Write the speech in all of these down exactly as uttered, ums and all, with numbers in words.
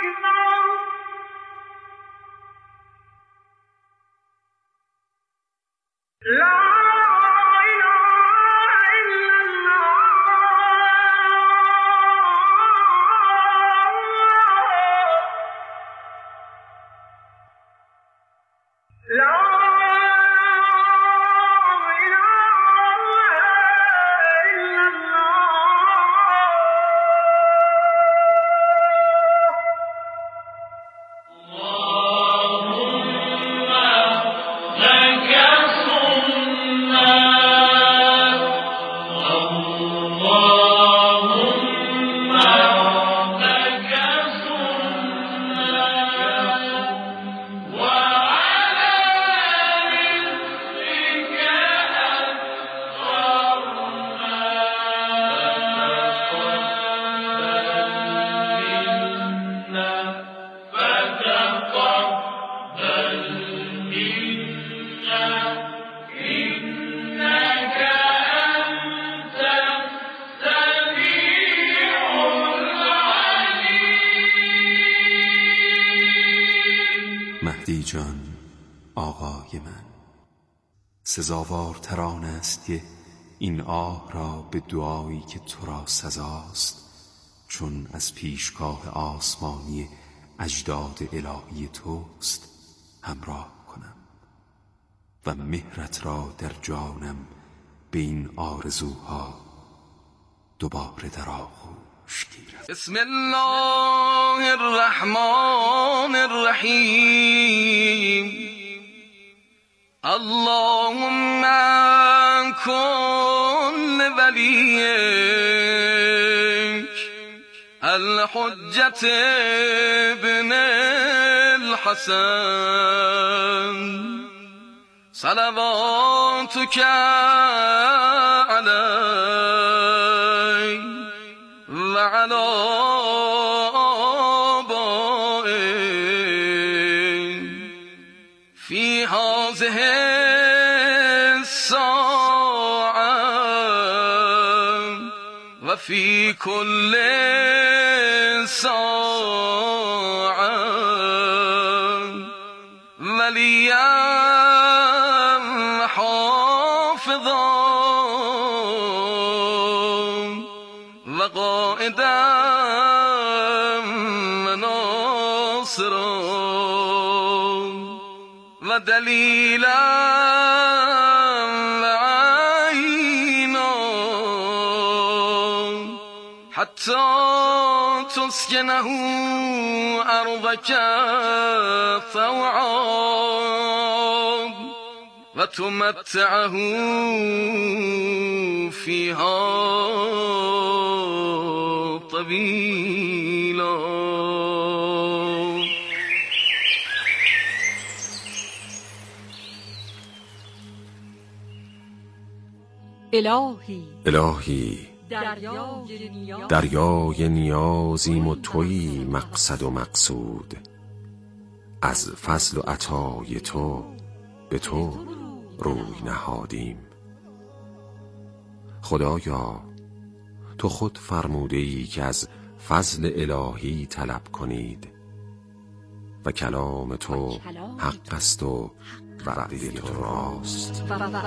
مهدی جان آقای من، سزاوارتر آن است که این آه را به دعایی که تو را سزاست چون از پیشگاه آسمانی اجداد الهی توست همراه کنم و مهرت را در جانم به این آرزوها دوباره در آغوش گیرم. بسم الله الرحمن الرحیم. اللهم کن ولیک الحجة ابن الحسن صلواتك علیه و علی آبائه فی هذه الساعة و فی کل ساعة ولیا حافظا و قائدا و ناصرا و دلیلا و عینا حتی تسکنه ارضک طوعا و تمتعه فیها طویلا. الهی الهی دریای نیازیم و تویی مقصد و مقصود، از فضل و عطای تو به تو روی نهادیم. خدایا تو خود فرموده ای که از فضل الهی طلب کنید و کلام تو حق است و وعده تو راست.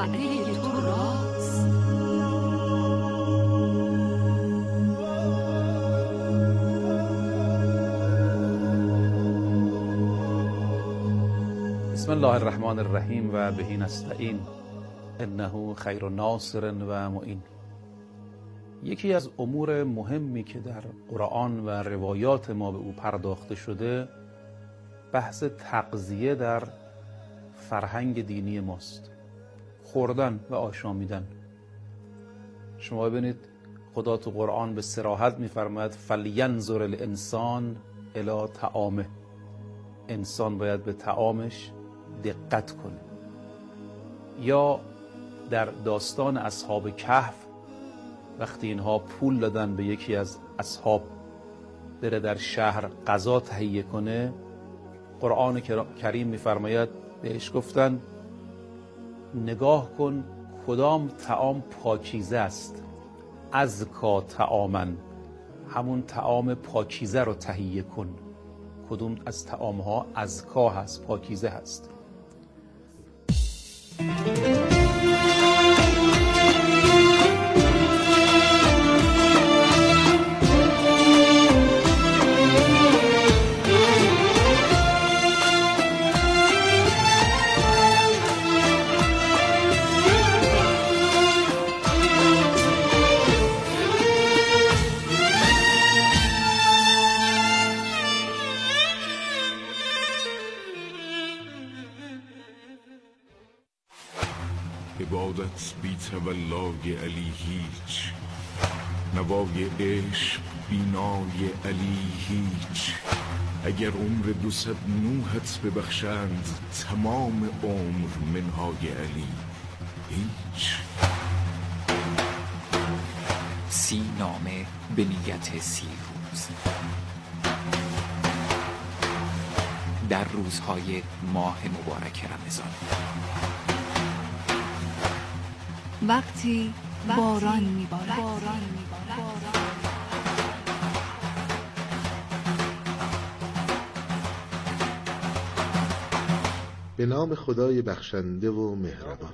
بسم الله الرحمن الرحیم و به نستعین انه خیر ناصر و معین. یکی از امور مهمی که در قرآن و روایات ما به او پرداخته شده بحث تغذیه در فرهنگ دینی ماست، خوردن و آشامیدن. شما ببینید خدا تو قرآن به صراحت می‌فرماید فلینظر الانسان الی طعامه، انسان باید به طعامش دقت کنه. یا در داستان اصحاب کهف وقتی اینها پول دادن به یکی از اصحاب بره در شهر غذا تهیه کنه، قرآن کریم می‌فرماید بهش گفتن نگاه کن کدام طعام پاکیزه است، ازکا طعامن، همون طعام پاکیزه رو تهیه کن. کدوم از طعامها ازکا هست، پاکیزه هست. عبادت بی تولای علی هیچ، نوای عشق بینای علی هیچ. اگر عمر دو صد نوحت ببخشند، تمام عمر منهای علی هیچ. سی نامه به نیت سی روز در روزهای ماه مبارک رمضان. وقتی باران میبارد. به نام خدای بخشنده و مهربان.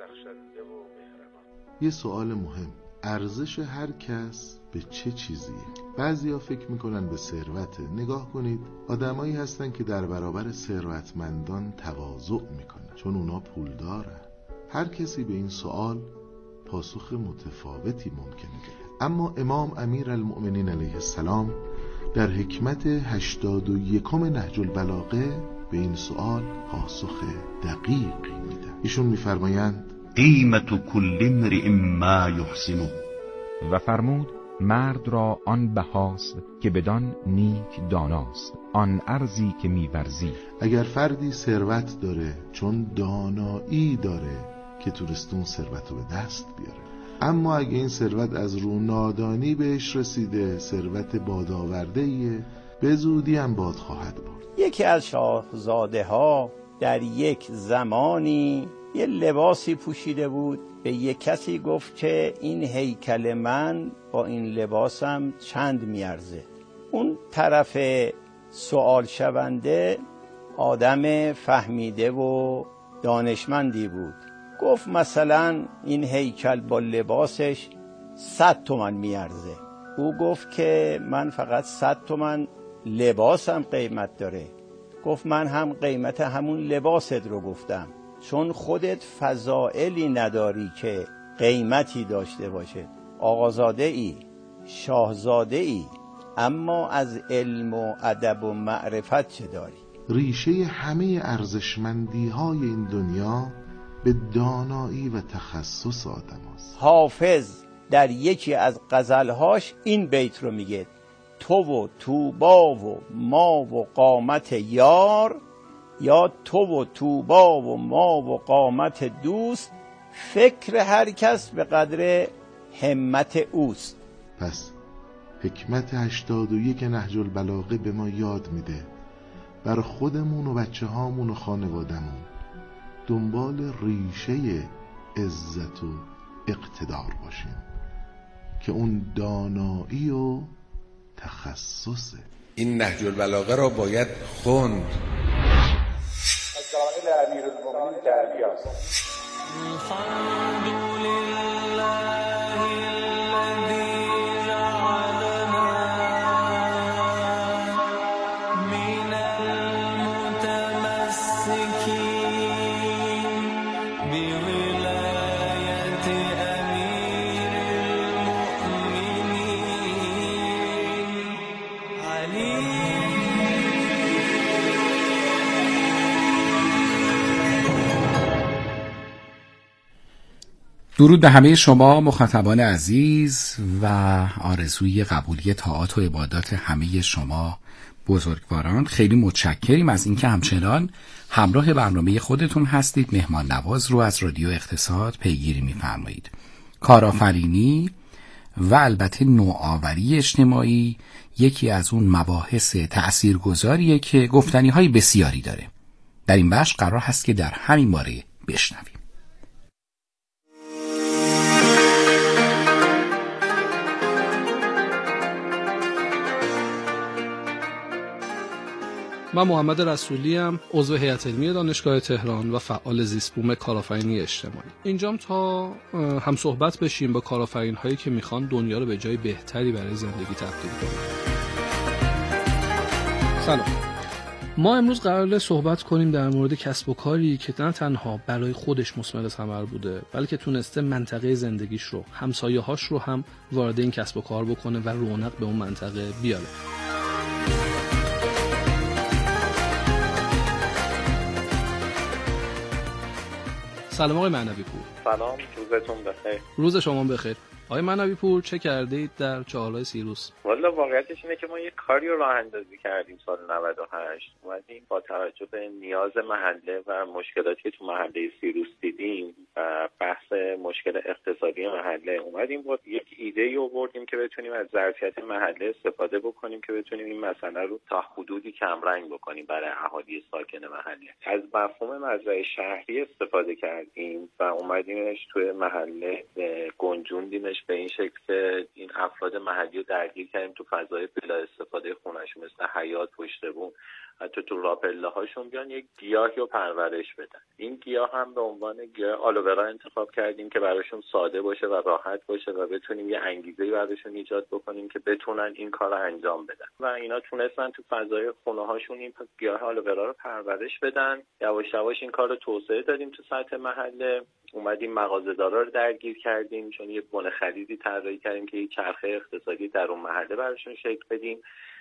یه سوال مهم: ارزش هر کس به چه چیزیه؟ بعضیا فکر میکنن به ثروته. نگاه کنید، آدمایی هستن که در برابر ثروتمندان تواضع میکنن چون اونا پول دارن. هر کسی به این سوال پاسخ متفاوتی ممکنه بده، اما امام امیر المؤمنین علیه السلام در حکمت هشتاد و یکم نهج البلاغه به این سوال پاسخ دقیقی میده. ایشون میفرمایند: قیمت کل امرئ ما یحسنه، و فرمود مرد را آن بهاست که بدان نیک داناست، آن ارزی که میورزی. اگر فردی ثروت داره چون دانایی داره که تونستون ثروت رو به دست بیاره، اما اگه این ثروت از رو نادانی بهش رسیده، ثروت بادآورده‌ایه، به زودی هم باد خواهد برد. یکی از شاهزاده ها در یک زمانی یه لباسی پوشیده بود. به یک کسی گفت که این هیکل من با این لباسم چند میارزه. اون طرف سوال شونده آدم فهمیده و دانشمندی بود. گفت مثلا این هیکل با لباسش صد تومن میارزه. او گفت که من فقط صد تومن لباسم قیمت داره. گفت من هم قیمت همون لباست رو گفتم، چون خودت فضائلی نداری که قیمتی داشته باشه. آقازاده ای، شاهزاده ای، اما از علم و ادب و معرفت چه داری؟ ریشه همه ارزشمندی های این دنیا به دانایی و تخصص آدم هست. حافظ در یکی از غزلهاش این بیت رو میگه: تو و توبا و ما و قامت یار، یا تو و توبا و ما و قامت دوست، فکر هر کس به قدر همت اوست. پس حکمت هشتاد و یک نهج البلاغه به ما یاد میده بر خودمون و بچه هامون و خانوادمون دنبال ریشه عزت و اقتدار باشیم که اون دانایی و تخصصه. این نهج البلاغه را باید خوند. از جوانب امیرالمومنین تعالی است. درود به همه شما مخاطبان عزیز و آرزوی قبولی طاعات و عبادات همه شما بزرگواران. خیلی متشکریم از اینکه همچنان همراه برنامه خودتون هستید. مهمان نواز رو از رادیو اقتصاد پیگیری می‌فرمایید. کارآفرینی و البته نوآوری اجتماعی یکی از اون مباحث تأثیرگذاریه که گفتنی‌های بسیاری داره. در این بخش قرار هست که در همین باره بشنویم. من محمد رسولی ام، عضو هیئت علمی دانشگاه تهران و فعال زیست‌بوم کارآفرینی اجتماعی. اینجام تا هم صحبت بشیم با کارآفرین‌هایی که میخوان دنیا رو به جای بهتری برای زندگی تبدیل کنن. سلام. ما امروز قراره صحبت کنیم در مورد کسب و کاری که نه تنها برای خودش مثمر ثمر بوده، بلکه تونسته منطقه زندگیش رو، همسایه‌هاش رو هم وارد این کسب و کار بکنه و رونق به اون منطقه بیاره. سلام آقای معنوی پور. سلام، روزتون بخیر. روز شما بخیر. آقای معنوی پور، چه کرده اید در چهارراه سیروس؟ والا واقعیتش اینه که ما یه کاری رو راه اندازی کردیم سال نود و هشت. اومدیم با توجه به نیاز محله و مشکلاتی که تو محله سیروس دیدیم و بحث مشکل اقتصادی محله، اومدیم با یک ایده ای آوردیم که بتونیم از ظرفیت محله استفاده بکنیم که بتونیم این مسئله رو تا حدودی کمرنگ بکنیم برای اهالی ساکن محله. از مفهوم مزرعه شهری استفاده کردیم و اومدیمش توی محله گنجوندیمش به این شکل که این افراد محلی رو درگیر کردیم تو فضای بلا استفاده خونه‌شون، مثل حیاط، پشت بوم، حتی تو راپله هاشون بیان یک گیاهی رو پرورش بدن. این گیاه هم به عنوان گیاه آلوورا انتخاب کردیم که براشون ساده باشه و راحت باشه و بتونیم یه انگیزه‌ای براشون ایجاد بکنیم که بتونن این کار رو انجام بدن و اینا تونستن تو فضای خونه هاشون این گیاه آلوورا رو پرورش بدن. یواش یواش این کار رو توسعه دادیم تو سطح محله. اومدیم مغازه‌دارا رو درگیر کردیم، چون یه بن خریدی طراحی کردیم که یه چرخه اقتصادی در اون محله براشون شکل بدیم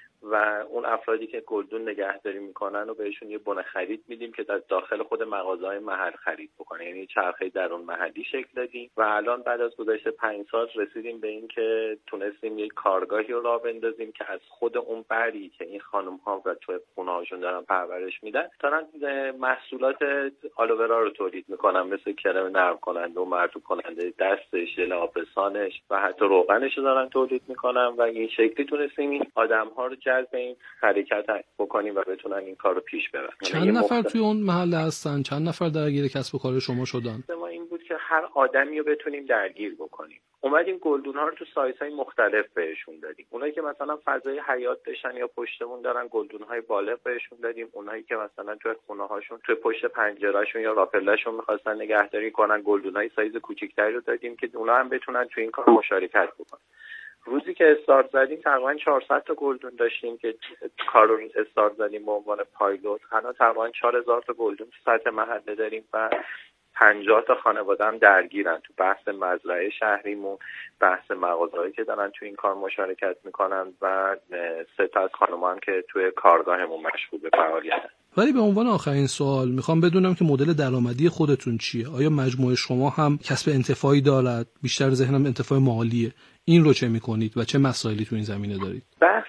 و اون افرادی که گلدون نگهداری میکنن و بهشون یه بن خرید میدیم که در داخل خود مغازه‌های محل خرید بکنه، یعنی چرخه درون محلی شکل دادیم و الان بعد از گذشت پنج سال رسیدیم به این که تونستیم یک کارگاهی رو راه بندازیم که از خود اون بری که این خانم‌ها و تو خونه‌هاشون دارن پرورش میدن دارن محصولات آلوورا رو تولید میکنن، مثل کرم نرم کننده و مرطوب کننده دستش، ژل آبرسانش و حتی روغنش رو دارن تولید میکنن و این شکلی تونستیم این آدم‌ها رو جذب این حرکت بکنیم و بتونن این کار رو پیش ببرن. چند نفر توی اون محله هستن؟ چند نفر درگیر کسب و کار شما شدن؟ ما این بود که هر آدمی رو بتونیم درگیر بکنیم. اومدیم گلدون ها رو تو سایز های مختلف بهشون دادیم. اونایی که مثلا فضای حیاط داشتن یا پشتمون دارن گلدون های بالغ بهشون دادیم. اونایی که مثلا تو خونه هاشون تو پشت پنجرهشون یا راپلهشون می‌خواستن نگهداری کنن، گلدون های سایز کوچیک‌تری رو دادیم که اونا هم بتونن تو این کار مشارکت بکنن. روزی که استارت زدیم تقریبا چهارصد تا گلدون داشتیم که کار رو استارت زدیم به عنوان پایلوت. الان تقریبا چهار هزار تا گلدون تو سطح محله داریم و پنجاه تا خانواده هم درگیرن تو بحث مزرعه شهریمون، بحث مغازه‌هایی که دارن تو این کار مشارکت میکنن و سه تا از خانم‌ها هم که توی کارگاهمون مشغول به فعالیتن. ولی به عنوان آخرین سوال میخوام بدونم که مدل درآمدی خودتون چیه؟ آیا مجموعه شما هم کسب انتفاعی دارد؟ بیشتر ذهنم انتفاع مالیه. این رو چه میکنید و چه مسائلی تو این زمینه دارید؟ بحث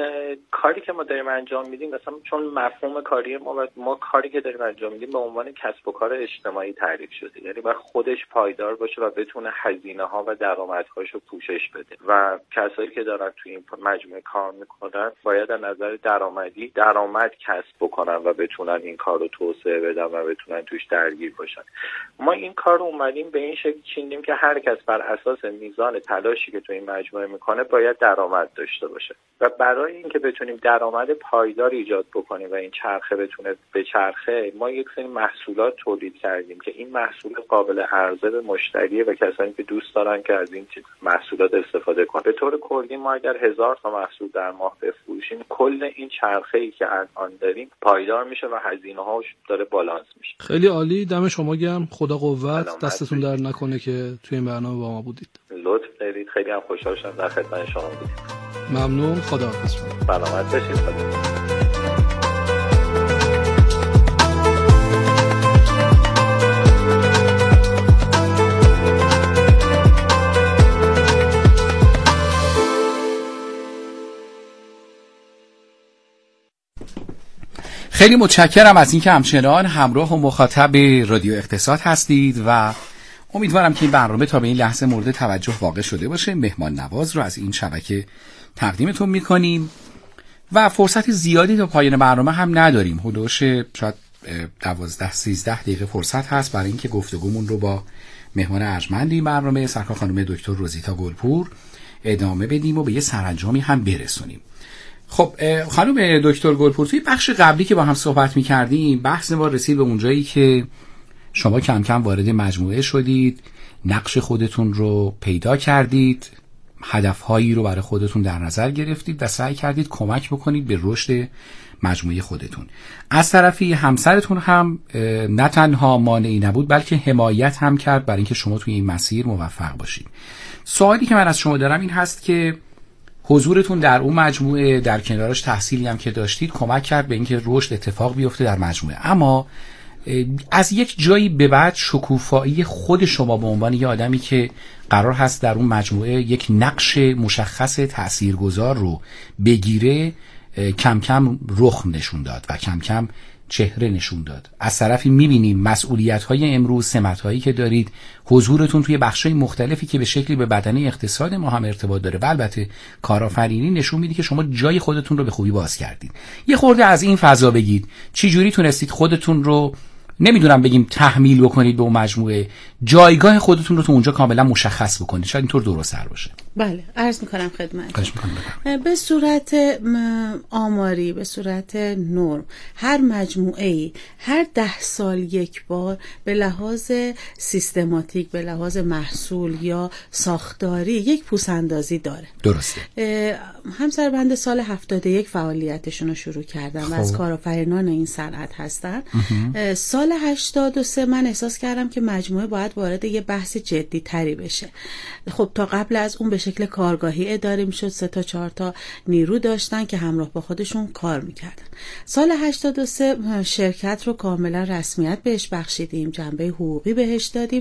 کاری که ما داریم انجام میدیم، مثلا چون مفهوم کاری ما و ما کاری که داریم انجام میدیم به عنوان کسب و کار اجتماعی تعریف شده، یعنی باید خودش پایدار باشه و بتونه هزینه ها و درآمدهاش رو پوشش بده و کسایی که دارن تو این مجموعه کار میکنن باید از نظر درآمدی درآمد کسب بکنن و بتونن این کار رو توسعه بدن و بتونن توش درگیر باشن. ما این کار رو اومدیم به این شکل چیندیم که هر کس بر اساس میزان تلاشی که تو این مجموعه میکنه باید درآمد داشته باشه و برای اینکه بتونیم درآمد پایدار ایجاد بکنیم و این چرخه بتونه به چرخه، ما یک سری محصولات تولید کردیم که این محصولات قابل عرضه به مشتری و کسانی که دوست دارن که از این محصولات استفاده کنن. به طور کلی ما اگر هزار تا محصول در ماه بفروشیم، کل این چرخه‌ای که الان داریم پایدار میشه و هزینه‌هاش داره بالانس میشه. خیلی عالی، دم شما گرم، خدا قوت، دستتون در نکنه که توی این برنامه با ما بودید. لطف دارید، خیلی هم خوشحال شدم در خدمت شما بودیم. ممنون، خداحافظ شما. سلامت باشید. خدا. خیلی متشکرم از اینکه همچنان همراه و مخاطب رادیو اقتصاد هستید و امیدوارم که این برنامه تا به این لحظه مورد توجه واقع شده باشه. مهمان نواز رو از این شبکه تقدیمتون میکنیم و فرصت زیادی تا پایان برنامه هم نداریم. حدوش شاید دوازده سیزده دقیقه فرصت هست برای اینکه گفتگومون رو با مهمان ارجمند این برنامه سرکار خانم دکتر روزیتا گلپور ادامه بدیم و به یه سرانجامی هم برسونیم. خب خانم دکتر گلپور، توی بخش قبلی که با هم صحبت می‌کردیم بحث ما رسید به اونجایی که شما کم کم وارد مجموعه شدید، نقش خودتون رو پیدا کردید، هدفهایی رو برای خودتون در نظر گرفتید و سعی کردید کمک بکنید به رشد مجموعه خودتون. از طرفی همسرتون هم نه تنها مانعی نبود بلکه حمایت هم کرد برای اینکه شما توی این مسیر موفق باشید. سوالی که من از شما دارم این هست که حضورتون در اون مجموعه، در کنارش تحصیلی هم که داشتید، کمک کرد به اینکه رشد اتفاق بیفته در مجموعه، اما از یک جایی به بعد شکوفایی خود شما به عنوان یه آدمی که قرار هست در اون مجموعه یک نقش مشخص تاثیرگذار رو بگیره کم کم رخ نشون داد و کم کم چهره نشون داد. از طرفی میبینیم مسئولیت‌های امروز، سمت‌هایی که دارید، حضورتون توی بخش‌های مختلفی که به شکلی به بدنه اقتصاد ما هم ارتباط داره و البته کارآفرینی، نشون میده که شما جای خودتون رو به خوبی باز کردید. یه خورده از این فضا بگید، چی جوری تونستید خودتون رو، نمیدونم بگیم تحمیل بکنید به اون مجموعه، جایگاه خودتون رو تو اونجا کاملا مشخص بکنید، شاید اینطور درست‌تر باشه. بله، عرض میکنم خدمت. به صورت آماری، به صورت نرم، هر مجموعه‌ای هر ده سال یک بار به لحاظ سیستماتیک، به لحاظ محصول یا ساختاری یک پوس‌اندازی داره. درسته. همسر بنده سال هفتاد و یک فعالیتشون رو شروع کردن و از کارآفرینان این صنعت هستن. سال هشتاد و سه من احساس کردم که مجموعه باید وارد یه بحث جدی تری بشه. خب تا قبل از اون به شکل کارگاهی اداره میشد، سه تا چهار تا نیرو داشتن که همراه با خودشون کار میکردن. سال هشتاد و سه شرکت رو کاملا رسمیت بهش بخشیدیم، جنبه حقوقی بهش دادیم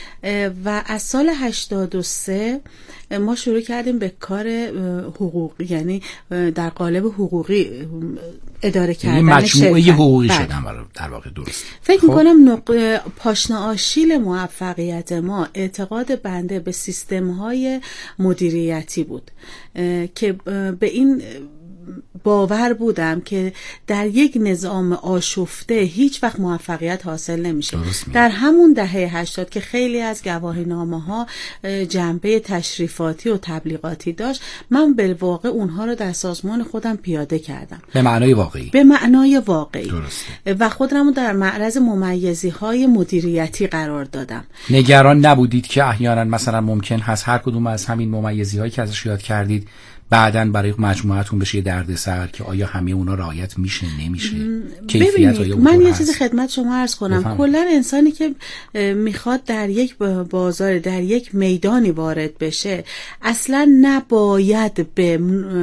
و از سال هشتاد و سه ما شروع کردیم به کار حقوقی، یعنی در قالب حقوقی اداره کردن مجموعه شرکت. حقوقی بله. شدن در واقع. درست. فکر خب. میکنم نق... پاشنه آشیل موفقیت ما اعتقاد بنده به سیستم‌های مدیریتی بود که به این باور بودم که در یک نظام آشفته هیچ وقت موفقیت حاصل نمیشه. در همون دهه هشتاد که خیلی از گواهینامه‌ها جنبه تشریفاتی و تبلیغاتی داشت، من بالواقع اونها رو در سازمان خودم پیاده کردم. به معنای واقعی. به معنای واقعی. درسته. و خودم رو در معرض ممیزی‌های مدیریتی قرار دادم. نگران نبودید که احیانا مثلا ممکن هست هر کدوم از همین ممیزی‌هایی که ازش یاد کردید بعدن برای مجموعتون بشه دردسر که آیا همه اونا رعایت میشه نمیشه؟ کیفیت آیا من یه هست؟ چیزی خدمت شما عرض کنم. کلا انسانی که میخواد در یک بازار، در یک میدانی وارد بشه، اصلا نباید به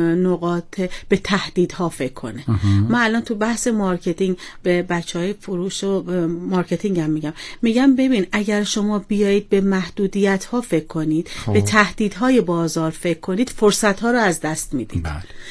نقاط، به تهدیدها فکر کنه. من الان تو بحث مارکتینگ به بچهای فروش و مارکتینگ هم میگم میگم ببین، اگر شما بیایید به محدودیت ها فکر کنید، خواه. به تهدیدهای بازار فکر کنید، فرصت ها رو از دست میدید.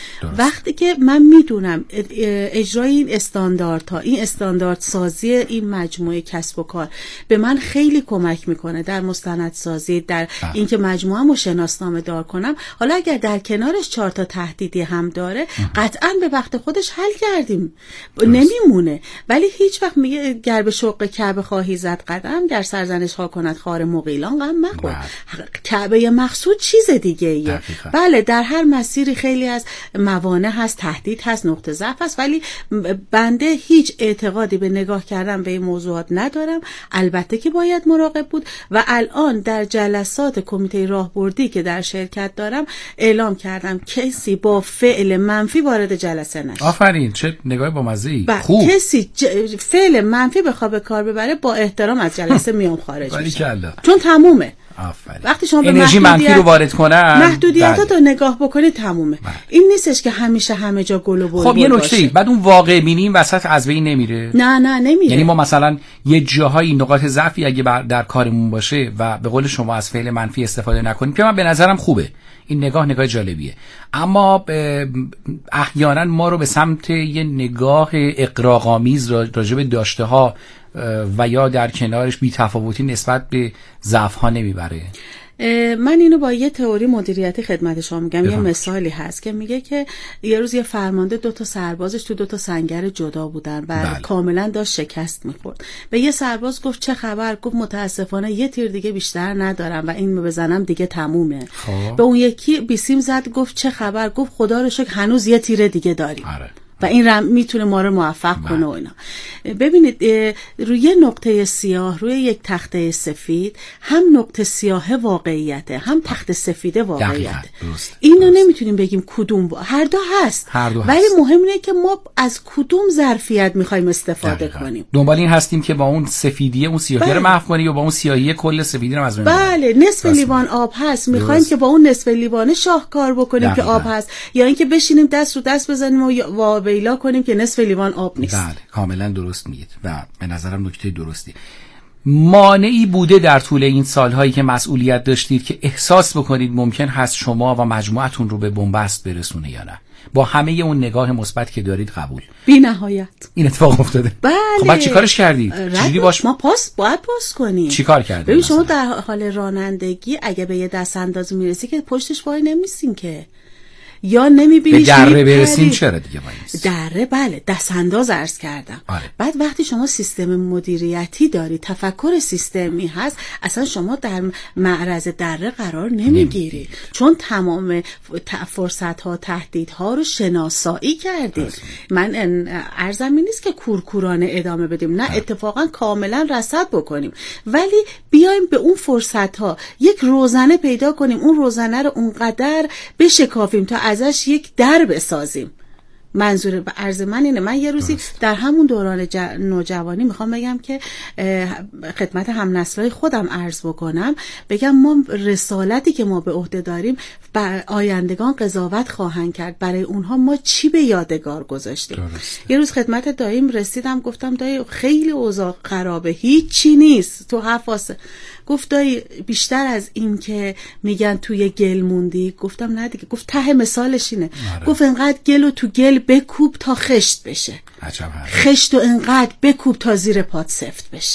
وقتی که من میدونم اجرای این استانداردها، این استاندارد سازی این مجموعه کسب و کار به من خیلی کمک میکنه در مستندسازی، در اینکه مجموعه‌مو شناسنامه دار کنم، حالا اگر در کنارش چهار تا تهدیدی هم داره قطعاً به وقت خودش حل کردیم، نمیمونه. ولی هیچ وقت میگه گر به شوق کعبه خواهی زد قدم، گر سرزنش ها کند خار مغیلان غم مخور. کعبه مقصود چیز دیگه ایه. بله، در هر مسیری خیلی از موانع هست، تهدید هست، نقطه ضعف هست، ولی بنده هیچ اعتقادی به نگاه کردن به این موضوعات ندارم. البته که باید مراقب بود و الان در جلسات کمیته راهبردی که در شرکت دارم اعلام کردم کسی با فعل منفی وارد جلسه نشه. آفرین، چه نگاه با مزه‌ای. خوب. کسی ج... فعل منفی بخواد به کار ببره، با احترام از جلسه میام خارج میشه. چون تمومه. آفرین. وقتی شما به انرژی منفی رو وارد کنن، محدودیتات رو نگاه بکنید، تمومه. بله. این نیستش که همیشه همه جا گل و بلبل خب یه نکته بعد اون واقع بینی وسط از بین نمیره. نه نه نمیره. یعنی ما مثلا یه جاهای نقاط ضعفی اگه در کارمون باشه و به قول شما از فعل منفی استفاده نکنیم که من به نظرم خوبه، این نگاه نگاه جالبیه، اما احیانا ما رو به سمت یه نگاه اغراق‌آمیز راجع به داشته ها و یا در کنارش بی‌تفاوتی نسبت به ضعف ها نمیبره. من اینو با یه تئوری مدیریتی خدمت شما میگم. بفهم. یه مثالی هست که میگه که یه روز یه فرمانده دو تا سربازش تو دو تا سنگر جدا بودن و بله. کاملا داشت شکست میخورد. به یه سرباز گفت چه خبر؟ گفت متاسفانه یه تیر دیگه بیشتر ندارم و این بزنم دیگه تمومه. خواه. به اون یکی بیسیم زد، گفت چه خبر؟ گفت خدا رو شکر هنوز یه تیر دیگه داریم. آره. و این رم میتونه ما رو موفق بله. کنه و اینا. ببینید روی نقطه سیاه، روی یک تخته سفید، هم نقطه سیاه واقعیته، هم تخته سفیده واقعیته. اینو نمیتونیم بگیم کدوم با... هر دو هست. هر دو ولی هست. مهم اینه که ما از کدوم ظرفیت میخوایم استفاده دقیقا. کنیم. دنبال این هستیم که با اون سفیدیه اون سیاهی بله. رو محو کنیم یا با اون سیاهی کل سفیدی رو از بین ببریم. بله، نصف لیوان آب هست، میخوایم که با اون نصف لیوان شاهکار بکنیم دقیقا. که آب هست، یا اینکه بشینیم دست رو دست بزنیم و واویلا کنیم که نصف لیوان آب نیست. بله، کاملا درست میگید و به نظرم نکته درستی. مانعی بوده در طول این سالهایی که مسئولیت داشتید که احساس بکنید ممکن هست شما و مجموعتون رو به بنبست برسونه یا نه؟ با همه اون نگاه مثبت که دارید قبول. بی نهایت این اتفاق افتاده. بله. خب بعد چیکارش کردید؟ چجوری باش ما پاس باید پاس کنیم. چیکار کردید؟ ببین شما در حال رانندگی اگه به یه دست انداز میرسی که پشتش وای نمیسین که، یا نمیبینی به دره برسیم چرا دیگه وایس دره. بله، دست انداز عرض کردم. آره. بعد وقتی شما سیستم مدیریتی داری، تفکر سیستمی هست، اصلا شما در معرض دره قرار نمیگیری نمی. چون تمام فرصت ها تهدید ها رو شناسایی کردی. من عرضم این نیست که کورکورانه ادامه بدیم، نه، اتفاقا کاملا رصد بکنیم، ولی بیایم به اون فرصت ها یک روزنه پیدا کنیم، اون روزنه رو اونقدر بشکافیم تا ازش یک در بسازیم. منظور به عرض من اینه. من یه روزی درست. در همون دوران ج... نوجوانی میخوام بگم که خدمت هم نسلای خودم عرض بکنم، بگم ما رسالتی که ما به عهده داریم بر آیندگان قضاوت خواهند کرد، برای اونها ما چی به یادگار گذاشتیم. یه روز خدمت داییم رسیدم، گفتم دایی خیلی اوضاع خرابه، هیچ چی نیست تو حفاظه. گفت دایی بیشتر از این که میگن توی گل موندی. گفتم نه دیگه. گفت ته مثالش اینه. آره. گفت انقدر گل و تو گل بکوب تا خشت بشه، خشت و انقدر بکوب تا زیر پات سفت بشه.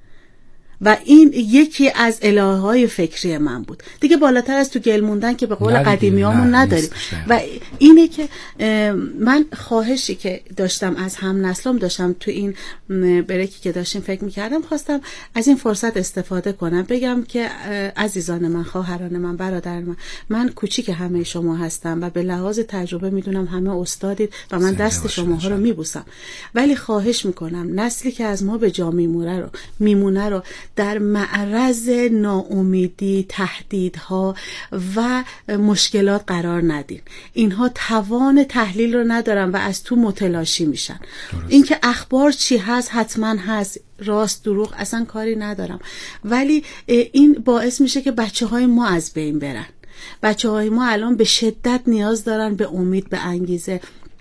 و این یکی از الهه‌های فکری من بود دیگه. بالاتر از تو گل موندن که به قول قدیمیامون نداریم. و اینه که من خواهشی که داشتم از هم نسلم، داشتم تو این بریکی که داشتیم فکر میکردم، خواستم از این فرصت استفاده کنم بگم که عزیزان من، خواهران من، برادران من، من کوچیک همه شما هستم و به لحاظ تجربه میدونم همه استادید و من دست شماها رو میبوسم، ولی خواهش میکنم نسلی که از ما به جا میمونه رو میمونه رو در معرض ناامیدی، تهدیدها و مشکلات قرار ندین. اینها توان تحلیل رو ندارن و از تو متلاشی میشن. اینکه اخبار چی هست حتما هست، راست دروغ اصلا کاری ندارم، ولی این باعث میشه که بچه های ما از بین برن. بچه های ما الان به شدت نیاز دارن به امید، به انگیزه.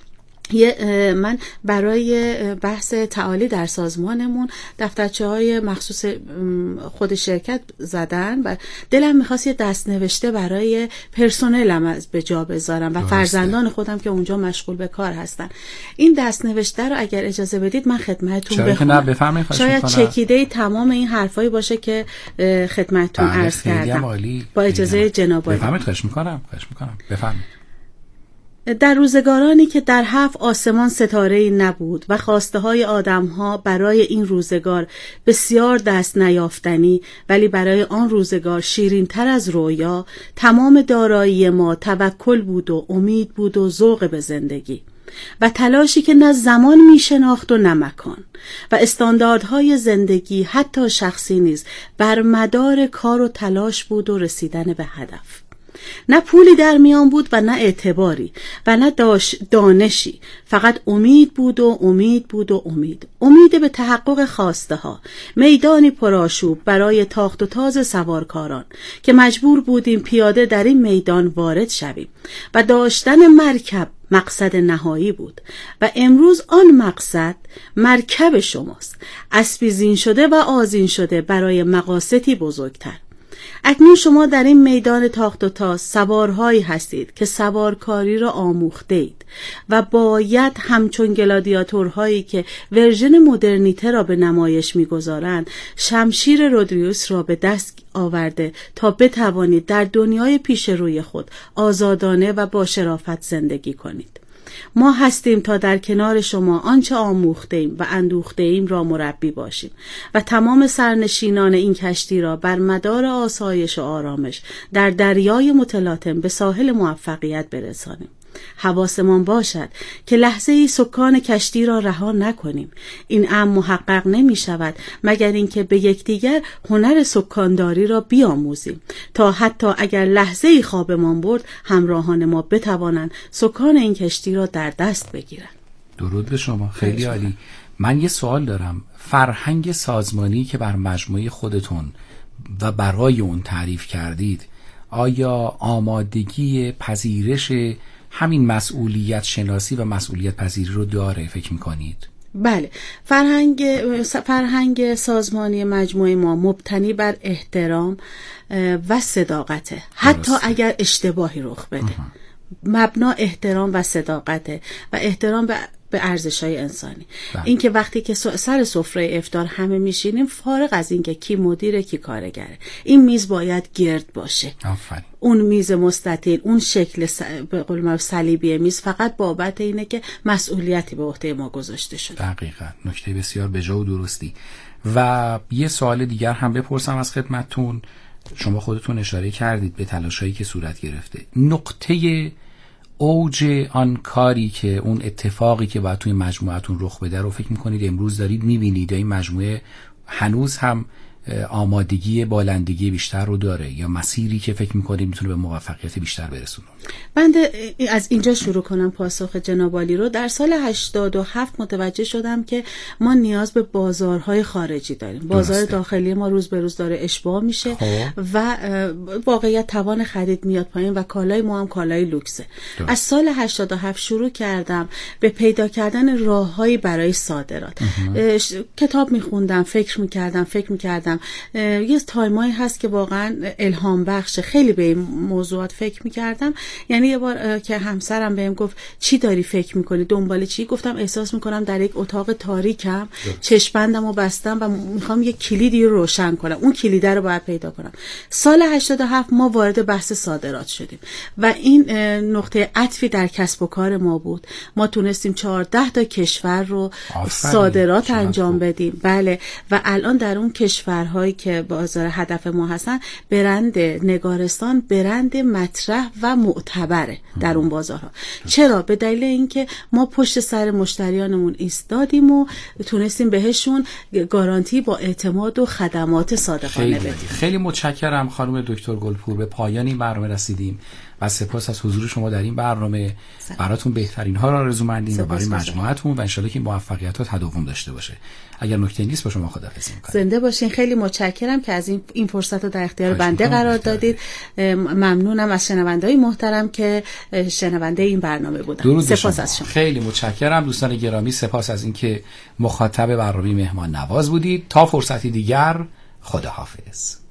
یه من برای بحث تعالی در سازمانمون دفترچه های مخصوص خود شرکت زدن و دلم میخواست یه دست نوشته برای پرسنلم از به جا بذارم و فرزندان خودم که اونجا مشغول به کار هستن. این دست نوشته رو اگر اجازه بدید من خدمتتون بخونم. شاید چکیده تمام این حرفایی باشه که خدمتتون عرض کردم. با اجازه جناب عالی. بفرمایید. خواهش میکنم. خواهش میکنم. بفرمایید. در روزگارانی که در هفت آسمان ستاره‌ای نبود و خواسته های آدم ها برای این روزگار بسیار دست نیافتنی ولی برای آن روزگار شیرین تر از رویا، تمام دارایی ما توکل بود و امید بود و ذوق به زندگی و تلاشی که نه زمان می شناخت و نه مکان و استانداردهای زندگی حتی شخصی نیز بر مدار کار و تلاش بود و رسیدن به هدف. نه پولی در میان بود و نه اعتباری و نه دانشی، فقط امید بود و امید بود و امید امید به تحقق خواسته ها. میدانی پرآشوب برای تاخت و تاز سوارکاران که مجبور بودیم پیاده در این میدان وارد شویم و داشتن مرکب مقصد نهایی بود و امروز آن مقصد مرکب شماست، اسبی زین شده و آذین شده برای مقاصدی بزرگتر. اکنون شما در این میدان تاخت و تاز سوارهایی هستید که سوارکاری را آموخته اید و باید همچون گلادیاتورهایی که ورژن مدرنیته را به نمایش می‌گذارند شمشیر رودریوس را به دست آورده تا بتوانید در دنیای پیش روی خود آزادانه و با شرافت زندگی کنید. ما هستیم تا در کنار شما آنچه آموخته ایم و اندوخته ایم را مربی باشیم و تمام سرنشینان این کشتی را بر مدار آسایش و آرامش در دریای متلاطم به ساحل موفقیت برسانیم. حواسمان باشد که لحظه ای سکان کشتی را رها نکنیم. این امر محقق نمی شود مگر اینکه به یکدیگر هنر سکانداری را بیاموزیم تا حتی اگر لحظه ای خوابمان برد همراهان ما بتوانند سکان این کشتی را در دست بگیرند. درود به شما، خیلی عالی. من یه سوال دارم. فرهنگ سازمانی که بر مجموعه خودتون و برای اون تعریف کردید، آیا آمادگی پذیرش همین مسئولیت شناسی و مسئولیت پذیری رو داره فکر میکنید؟ بله، فرهنگ فرهنگ سازمانی مجموعه ما مبتنی بر احترام و صداقته، حتی اگر اشتباهی رخ بده. مبنا احترام و صداقته و احترام به به ارزش‌های انسانی. این که وقتی که سر سفره افطار همه میشینیم، فارغ از اینکه کی مدیره کی کارگره، این میز باید گرد باشه. آفرین. اون میز مستطیل، اون شکل س... به قول معروف صلیبی میز فقط بابت اینه که مسئولیتی به عهده ما گذاشته شده. دقیقاً، نکته بسیار بجا و درستی. و یه سوال دیگر هم بپرسم از خدمتتون. شما خودتون اشاره کردید به تلاشایی که صورت گرفته. نقطه اوج آن کاری که اون اتفاقی که باید توی مجموعتون رخ بده رو فکر میکنید امروز دارید میبینید؟ این مجموعه هنوز هم آمادگی بالندگی بیشتر رو داره یا مسیری که فکر میکنید میتونه به موفقیت بیشتر برسونه؟ بنده از اینجا شروع کنم پاسخ جناب عالی رو. در سال هشتاد و هفت متوجه شدم که ما نیاز به بازارهای خارجی داریم. بازار درسته. داخلی ما روز به روز داره اشباع میشه خواه. و واقعیت توان خرید میاد پایین و کالای ما هم کالای لوکسه. درست. از سال هشتاد و هفت شروع کردم به پیدا کردن راههایی برای صادرات. کتاب میخوندم، فکر میکردم فکر میکردم یه تایمایی هست که واقعا الهام بخشه. خیلی به این موضوعات فکر میکردم. یعنی یه بار که همسرم بهم گفت چی داری فکر میکنی، دنبال چی؟ گفتم احساس میکنم در یک اتاق تاریکم، چشمندمو بستم و میخوام یک کلیدی رو روشن کنم. اون کلیده رو باید پیدا کنم. سال هشتاد و هفت ما وارد بحث صادرات شدیم و این نقطه عطفی در کسب و کار ما بود. ما تونستیم چهارده تا کشور رو صادرات انجام بدیم. بله، و الان در اون کشورهایی که بازار هدف ما هستن، برند نگارستان برند مطرح و معتبره در اون بازارها. چرا؟ به دلیل اینکه ما پشت سر مشتریانمون ایستادیم و تونستیم بهشون گارانتی با اعتماد و خدمات صادقانه بدیم. خیلی متشکرم خانم دکتر گلپور. به پایان این برنامه رسیدیم و سپاس از حضور شما در این برنامه. براتون بهترین ها را آرزومندیم و برای مجموعتون و ان شاءالله که این موفقیت ها تداوم داشته باشه. اگر نکته نیست با شما خداحافظی می‌کنم. زنده باشین. خیلی متشکرم که از این این فرصت رو در اختیار بنده قرار دادید. ممنونم از شنونده‌های محترم که شنونده این برنامه بودن. سپاس از شما. خیلی متشکرم دوستان گرامی. سپاس از اینکه مخاطب برنامه مهمان نواز بودید. تا فرصتی دیگر، خداحافظ.